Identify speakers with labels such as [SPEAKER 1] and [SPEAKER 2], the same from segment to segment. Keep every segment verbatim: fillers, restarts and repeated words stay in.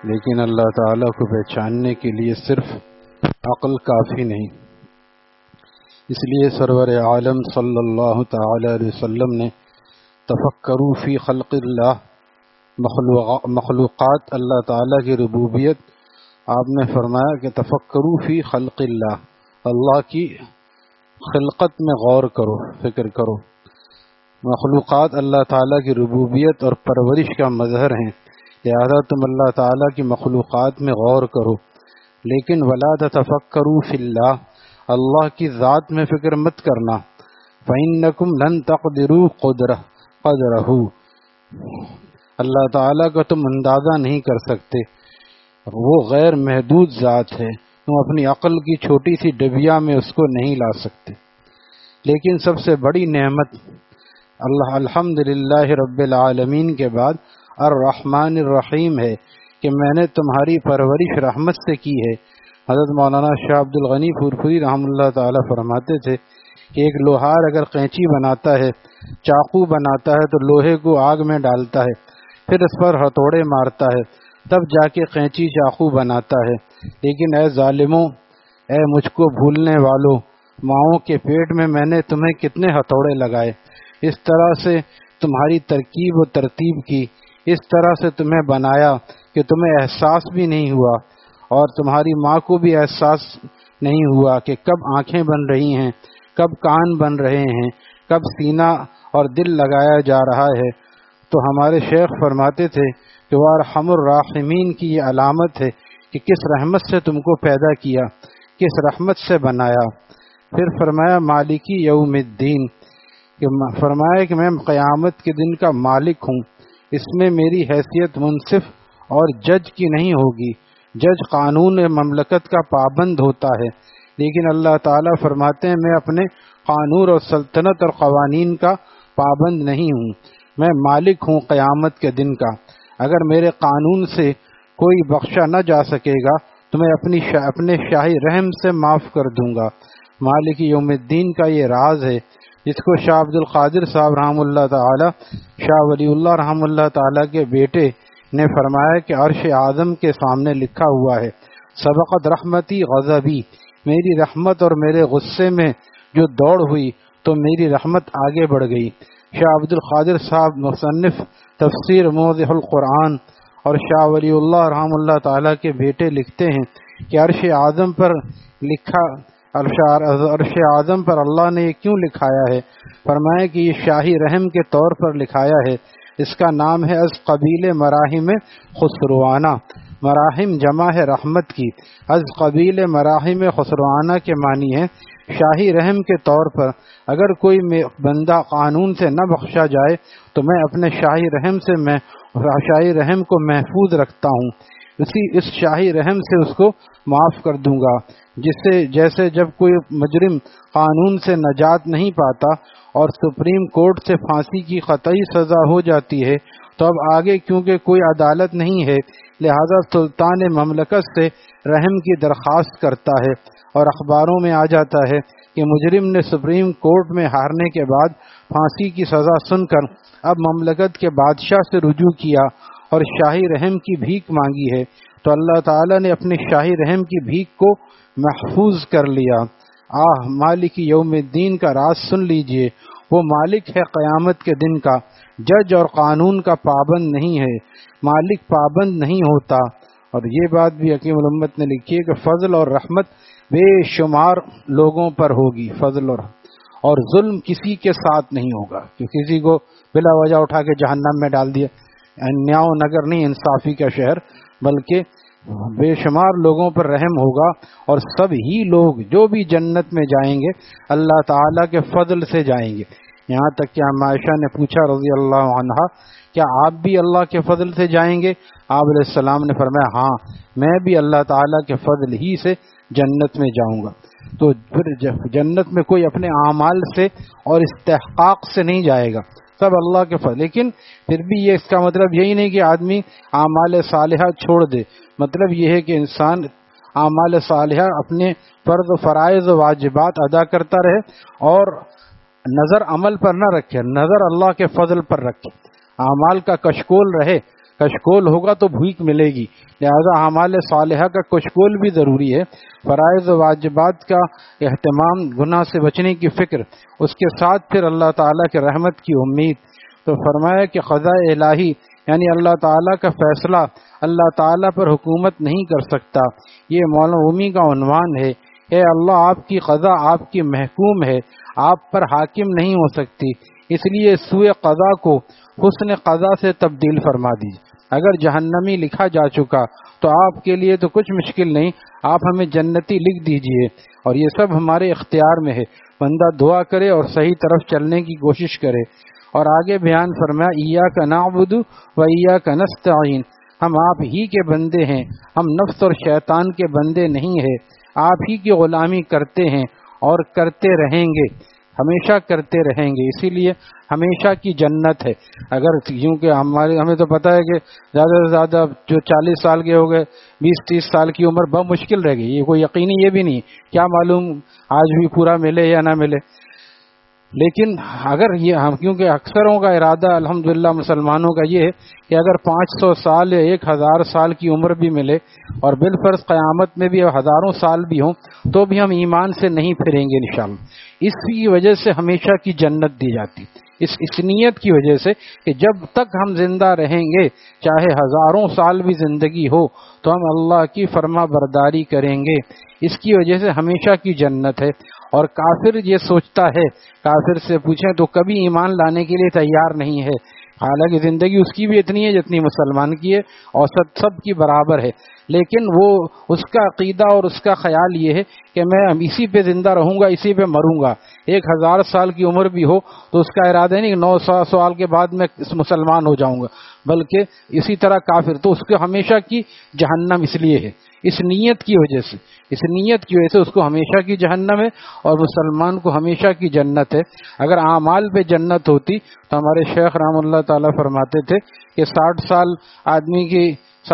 [SPEAKER 1] لیکن اللہ تعالیٰ کو پہچاننے کے لیے صرف عقل کافی نہیں۔ اس لیے سرور عالم صلی اللہ تعالی علیہ وسلم نے تفکروا فی خلق اللہ، مخلوقات اللہ تعالیٰ کی ربوبیت، آپ نے فرمایا کہ تفکروا فی خلق اللہ، اللہ کی خلقت میں غور کرو، فکر کرو۔ مخلوقات اللہ تعالیٰ کی ربوبیت اور پرورش کا مظہر ہیں، لہذا تم اللہ تعالیٰ کی مخلوقات میں غور کرو، لیکن ولا تتفکروا فی اللہ، اللہ کی ذات میں فکر مت کرنا، فإنکم لن تقدروا قدرہ قدرہ، اللہ تعالیٰ کا تم اندازہ نہیں کر سکتے، وہ غیر محدود ذات ہے، تم اپنی عقل کی چھوٹی سی ڈبیا میں اس کو نہیں لا سکتے۔ لیکن سب سے بڑی نعمت اللہ الحمدللہ رب العالمین کے بعد الرحمن الرحیم ہے کہ میں نے تمہاری پرورش رحمت سے کی ہے۔ حضرت مولانا شاہ عبد الغنی پھورپھوری رحمۃ اللہ تعالی فرماتے تھے کہ ایک لوہار اگر قینچی بناتا ہے، چاقو بناتا ہے، تو لوہے کو آگ میں ڈالتا ہے، پھر اس پر ہتھوڑے مارتا ہے، تب جا کے قینچی چاقو بناتا ہے۔ لیکن اے ظالموں، اے مجھ کو بھولنے والوں، ماؤں کے پیٹ میں میں نے تمہیں کتنے ہتھوڑے لگائے، اس طرح سے تمہاری ترکیب و ترتیب کی، اس طرح سے تمہیں بنایا کہ تمہیں احساس بھی نہیں ہوا، اور تمہاری ماں کو بھی احساس نہیں ہوا کہ کب آنکھیں بن رہی ہیں، کب کان بن رہے ہیں، کب سینہ اور دل لگایا جا رہا ہے۔ تو ہمارے شیخ فرماتے تھے کہ وہ ارحم الراحمین کی یہ علامت ہے کہ کس رحمت سے تم کو پیدا کیا، کس رحمت سے بنایا۔ پھر فرمایا مالکی یوم الدین، کہ فرمایا کہ میں قیامت کے دن کا مالک ہوں، اس میں میری حیثیت منصف اور جج کی نہیں ہوگی، جج قانون مملکت کا پابند ہوتا ہے، لیکن اللہ تعالیٰ فرماتے ہیں میں اپنے قانون اور سلطنت اور قوانین کا پابند نہیں ہوں، میں مالک ہوں قیامت کے دن کا، اگر میرے قانون سے کوئی بخشا نہ جا سکے گا تو میں اپنی شا... اپنے شاہی رحم سے معاف کر دوں گا۔ مالک یوم الدین کا یہ راز ہے جس کو شاہ عبد القادر صاحب رحم اللہ تعالی، شاہ ولی اللہ رحم اللہ تعالی کے بیٹے نے فرمایا کہ عرش اعظم کے سامنے لکھا ہوا ہے سبقت رحمتی غضبی، میری رحمت اور میرے غصے میں جو دوڑ ہوئی تو میری رحمت آگے بڑھ گئی۔ شاہ عبد القادر صاحب مصنف تفسیر موضح القرآن اور شاہ ولی اللہ رحم اللہ تعالی کے بیٹے لکھتے ہیں کہ عرش اعظم پر لکھا عرش اعظم پر اللہ نے یہ کیوں لکھایا ہے؟ فرمایا کہ یہ شاہی رحم کے طور پر لکھایا ہے، اس کا نام ہے از قبیل مراحم خسروانہ، مراحم جمع ہے رحمت کی، از قبیل مراحم خسروانہ کے معنی ہے شاہی رحم کے طور پر اگر کوئی بندہ قانون سے نہ بخشا جائے تو میں اپنے شاہی رحم سے میں شاہی رحم کو محفوظ رکھتا ہوں، اسی اس شاہی رحم سے اس کو معاف کر دوں گا، جس سے جیسے جب کوئی مجرم قانون سے نجات نہیں پاتا اور سپریم کورٹ سے پھانسی کی قطعی سزا ہو جاتی ہے تو اب آگے کیونکہ کوئی عدالت نہیں ہے لہذا سلطان مملکت سے رحم کی درخواست کرتا ہے، اور اخباروں میں آ جاتا ہے کہ مجرم نے سپریم کورٹ میں ہارنے کے بعد پھانسی کی سزا سن کر اب مملکت کے بادشاہ سے رجوع کیا اور شاہی رحم کی بھیک مانگی ہے، تو اللہ تعالیٰ نے اپنے شاہی رحم کی بھیک کو محفوظ کر لیا۔ آہ مالک یوم الدین کا راز سن لیجئے، وہ مالک ہے قیامت کے دن کا، جج اور قانون کا پابند نہیں ہے، مالک پابند نہیں ہوتا۔ اور یہ بات بھی حکیم الامت نے لکھی ہے کہ فضل اور رحمت بے شمار لوگوں پر ہوگی، فضل اور اور ظلم کسی کے ساتھ نہیں ہوگا کہ کسی کو بلا وجہ اٹھا کے جہنم میں ڈال دیا، نیاؤ نگر نہیں انصافی کا شہر، بلکہ بے شمار لوگوں پر رحم ہوگا، اور سب ہی لوگ جو بھی جنت میں جائیں گے اللہ تعالیٰ کے فضل سے جائیں گے۔ یہاں تک کہ عائشہ نے پوچھا رضی اللہ عنہا کیا آپ بھی اللہ کے فضل سے جائیں گے؟ آپ علیہ السلام نے فرمایا ہاں میں بھی اللہ تعالیٰ کے فضل ہی سے جنت میں جاؤں گا۔ تو پھر جنت میں کوئی اپنے اعمال سے اور استحقاق سے نہیں جائے گا، سب اللہ کے فضل۔ لیکن پھر بھی یہ اس کا مطلب یہی نہیں کہ آدمی اعمال صالحہ چھوڑ دے، مطلب یہ ہے کہ انسان اعمال صالحہ اپنے فرض و فرائض و واجبات ادا کرتا رہے اور نظر عمل پر نہ رکھے، نظر اللہ کے فضل پر رکھے، اعمال کا کشکول رہے، کشکول ہوگا تو بھوک ملے گی، لہذا اعمال صالحہ کا کشکول بھی ضروری ہے۔ فرائض و واجبات کا اہتمام، گناہ سے بچنے کی فکر، اس کے ساتھ پھر اللہ تعالیٰ کی رحمت کی امید۔ تو فرمایا کہ قضاء الہی یعنی اللہ تعالیٰ کا فیصلہ اللہ تعالیٰ پر حکومت نہیں کر سکتا، یہ مولانا رومی کا عنوان ہے۔ اے اللہ، آپ کی قضا آپ کی محکوم ہے، آپ پر حاکم نہیں ہو سکتی، اس لیے سوء قضا کو حسن قضا سے تبدیل فرما دیجیے۔ اگر جہنمی لکھا جا چکا تو آپ کے لیے تو کچھ مشکل نہیں، آپ ہمیں جنتی لکھ دیجئے، اور یہ سب ہمارے اختیار میں ہے۔ بندہ دعا کرے اور صحیح طرف چلنے کی کوشش کرے۔ اور آگے بیان فرمایا ایاک نعبد و ایاک نستعین، ہم آپ ہی کے بندے ہیں، ہم نفس اور شیطان کے بندے نہیں ہیں، آپ ہی کی غلامی کرتے ہیں اور کرتے رہیں گے، ہمیشہ کرتے رہیں گے، اسی لیے ہمیشہ کی جنت ہے۔ اگر کیونکہ ہمارے ہمیں تو پتہ ہے کہ زیادہ سے زیادہ جو چالیس سال کے ہو گئے، بیس تیس سال کی عمر بہت مشکل رہ گئی، یہ کوئی یقینی یہ بھی نہیں، کیا معلوم آج بھی پورا ملے یا نہ ملے۔ لیکن اگر یہ ہم کیونکہ اکثروں کا ارادہ الحمدللہ مسلمانوں کا یہ ہے کہ اگر پانچ سو سال یا ایک ہزار سال کی عمر بھی ملے اور بالفرض قیامت میں بھی ہزاروں سال بھی ہوں تو بھی ہم ایمان سے نہیں پھریں گے انشاءاللہ۔ اس کی وجہ سے ہمیشہ کی جنت دی جاتی، اس اس نیت کی وجہ سے کہ جب تک ہم زندہ رہیں گے، چاہے ہزاروں سال بھی زندگی ہو، تو ہم اللہ کی فرما برداری کریں گے، اس کی وجہ سے ہمیشہ کی جنت ہے۔ اور کافر یہ سوچتا ہے، کافر سے پوچھیں تو کبھی ایمان لانے کے لیے تیار نہیں ہے، حالانکہ زندگی اس کی بھی اتنی ہے جتنی مسلمان کی ہے، اوسط سب کی برابر ہے، لیکن وہ اس کا عقیدہ اور اس کا خیال یہ ہے کہ میں اسی پہ زندہ رہوں گا، اسی پہ مروں گا۔ ایک ہزار سال کی عمر بھی ہو تو اس کا ارادہ نہیں کہ نو سو سال کے بعد میں مسلمان ہو جاؤں گا، بلکہ اسی طرح کافر، تو اس کو ہمیشہ کی جہنم اس لیے ہے، اس نیت کی وجہ سے، اس نیت کی وجہ سے اس کو ہمیشہ کی جہنم ہے، اور مسلمان کو ہمیشہ کی جنت ہے۔ اگر اعمال پہ جنت ہوتی تو ہمارے شیخ رحم اللہ تعالیٰ فرماتے تھے کہ ساٹھ سال آدمی کی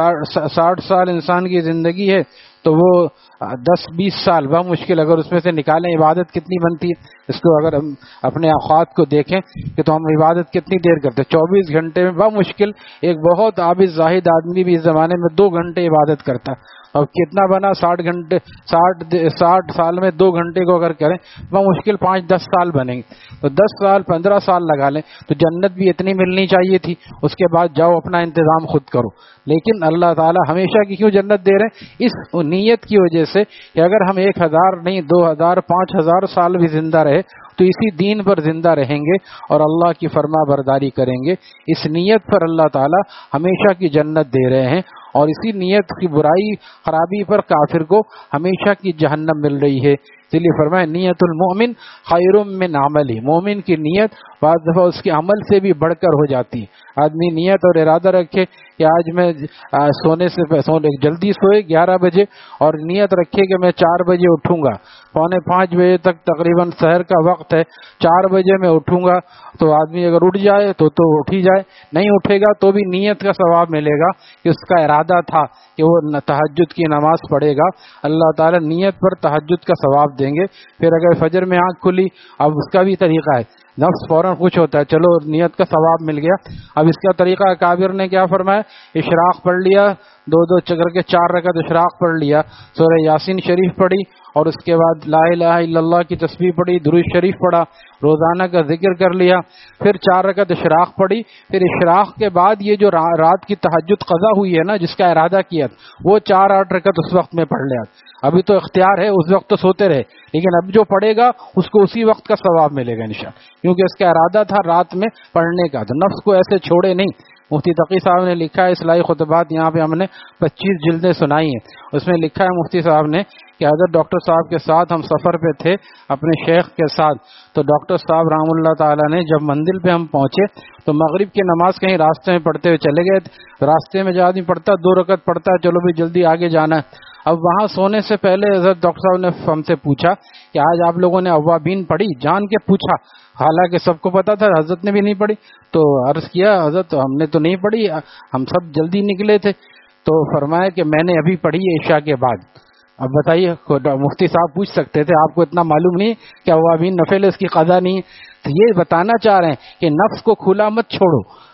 [SPEAKER 1] ساٹھ سال انسان کی زندگی ہے تو وہ دس بیس سال بہت مشکل، اگر اس میں سے نکالیں عبادت کتنی بنتی ہے، اس کو اگر ہم اپنے اوقات کو دیکھیں کہ تو ہم عبادت کتنی دیر کرتے ہیں، چوبیس گھنٹے میں بہت مشکل ایک بہت عابد زاہد آدمی بھی اس زمانے میں دو گھنٹے عبادت کرتا، اور کتنا بنا ساٹھ گھنٹے ساٹھ ساٹھ سال میں دو گھنٹے کو اگر کریں بہت مشکل پانچ دس سال بنیں گے، تو دس سال پندرہ سال لگا لیں تو جنت بھی اتنی ملنی چاہیے تھی، اس کے بعد جاؤ اپنا انتظام خود کرو۔ لیکن اللہ تعالیٰ ہمیشہ کی کیوں جنت دے رہے ہیں؟ اس نیت کی وجہ سے کہ اگر ہم ایک ہزار نہیں دو ہزار پانچ ہزار سال بھی زندہ رہے تو اسی دین پر زندہ رہیں گے اور اللہ کی فرما برداری کریں گے، اس نیت پر اللہ تعالیٰ ہمیشہ کی جنت دے رہے ہیں، اور اسی نیت کی برائی خرابی پر کافر کو ہمیشہ کی جہنم مل رہی ہے۔ اس لیے فرمایا نیت المؤمن خیر من عملی، مومن کی نیت بعض دفعہ اس کے عمل سے بھی بڑھ کر ہو جاتی ہے۔ آدمی نیت اور ارادہ رکھے کہ آج میں سونے سے سونے جلدی سوئے گیارہ بجے، اور نیت رکھے کہ میں چار بجے اٹھوں گا، پونے پانچ بجے تک تقریباً سحر کا وقت ہے، چار بجے میں اٹھوں گا، تو آدمی اگر اٹھ جائے تو تو اٹھ ہی جائے، نہیں اٹھے گا تو بھی نیت کا ثواب ملے گا کہ اس کا ارادہ تھا کہ وہ تہجد کی نماز پڑھے گا، اللہ تعالیٰ نیت پر تہجد کا ثواب دیں گے۔ پھر اگر فجر میں آنکھ کھلی، اب اس کا بھی طریقہ ہے، نفس فوراً خوش ہوتا ہے، چلو نیت کا ثواب مل گیا۔ اب اس کا طریقہ کابر نے کیا فرمایا، اشراق پڑھ لیا، دو دو چکر کے چار رکعت اشراق پڑھ لیا، سورہ یاسین شریف پڑھی، اور اس کے بعد لا الہ الا اللہ کی تسبیح پڑھی، درود شریف پڑھا، روزانہ کا ذکر کر لیا، پھر چار رکعت اشراق پڑھی، پھر اشراق کے بعد یہ جو رات کی تہجد قضا ہوئی ہے نا جس کا ارادہ کیا وہ چار آٹھ رکعت اس وقت میں پڑھ لیا۔ ابھی تو اختیار ہے، اس وقت تو سوتے رہے، لیکن اب جو پڑھے گا اس کو اسی وقت کا ثواب ملے گا انشاءاللہ، کیونکہ اس کا ارادہ تھا رات میں پڑھنے کا، تو نفس کو ایسے چھوڑے نہیں۔ مفتی تقی صاحب نے لکھا ہے اصلاحی خطبات، یہاں پہ ہم نے پچیس جلدیں سنائی ہیں، اس میں لکھا ہے مفتی صاحب نے کہ حضرت ڈاکٹر صاحب کے ساتھ ہم سفر پہ تھے اپنے شیخ کے ساتھ، تو ڈاکٹر صاحب رحم اللہ تعالیٰ نے جب مندر پہ ہم پہنچے تو مغرب کی نماز کہیں راستے میں پڑھتے ہوئے چلے گئے، راستے میں جو آدمی پڑھتا دو رکعت پڑھتا ہے، چلو بھی جلدی آگے جانا ہے۔ اب وہاں سونے سے پہلے حضرت ڈاکٹر صاحب نے ہم سے پوچھا کہ آج آپ لوگوں نے اوابین پڑھی؟ جان کے پوچھا، حالانکہ سب کو پتا تھا، حضرت نے بھی نہیں پڑھی، تو عرض کیا حضرت ہم نے تو نہیں پڑھی، ہم سب جلدی نکلے تھے، تو فرمایا کہ میں نے ابھی پڑھی ہے عشاء کے بعد۔ اب بتائیے، مفتی صاحب پوچھ سکتے تھے آپ کو اتنا معلوم نہیں کہ اوابین نفل اس کی قضا نہیں ہے؟ تو یہ بتانا چاہ رہے ہیں کہ نفس کو کھلا مت چھوڑو،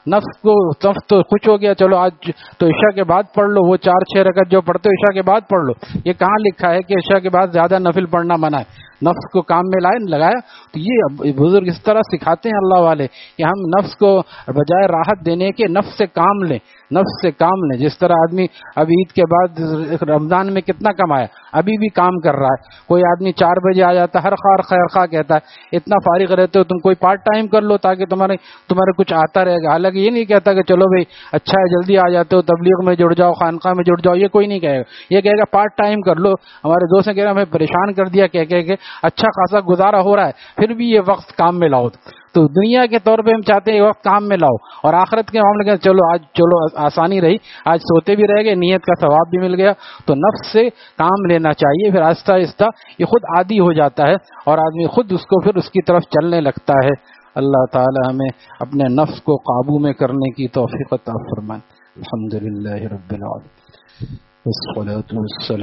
[SPEAKER 1] نفس کو نفس تو خوش ہو گیا، چلو آج تو عشاء کے بعد پڑھ لو، وہ چار چھ رکعت جو پڑھتے ہو عشاء کے بعد پڑھ لو. یہ کہاں لکھا ہے کہ عشاء کے بعد زیادہ نفل پڑھنا منع ہے؟ نفس کو کام میں لائے لگایا. تو یہ بزرگ اس طرح سکھاتے ہیں اللہ والے کہ ہم نفس کو بجائے راحت دینے کے نفس سے کام لیں، نفس سے کام لیں. جس طرح آدمی اب عید کے بعد رمضان میں کتنا کمایا، ابھی بھی کام کر رہا ہے. کوئی آدمی چار بجے آ جاتا ہے، ہر خیر خیر خواہ کہتا ہے اتنا فارغ رہتے ہو تم کوئی پارٹ ٹائم کر لو تاکہ تمہارے تمہارے کچھ آتا رہے گا. حالانکہ یہ نہیں کہتا کہ چلو بھائی اچھا ہے جلدی آ جاتے ہو تبلیغ میں جڑ جاؤ، خانقاہ میں جڑ جاؤ، یہ کوئی نہیں کہے گا. یہ کہے گا پارٹ ٹائم کر لو. ہمارے دوست نے کہہ رہا ہمیں پریشان کر دیا کہہ کہ اچھا خاصا گزارا ہو رہا ہے پھر بھی یہ وقت کام میں لاؤ. تو دنیا کے طور پہ ہم چاہتے ہیں یہ وقت کام میں لاؤ، اور آخرت کے معاملے میں چلو آج چلو آسانی رہی، آج سوتے بھی رہ گئے، نیت کا ثواب بھی مل گیا. تو نفس سے کام لینا چاہیے، پھر آہستہ آہستہ یہ خود عادی ہو جاتا ہے اور آدمی خود اس کو پھر اس کی طرف چلنے لگتا ہے. اللہ تعالی ہمیں اپنے نفس کو قابو میں کرنے کی توفیق عطا فرمائے. الحمدللہ رب العالمین والصلاۃ والسلام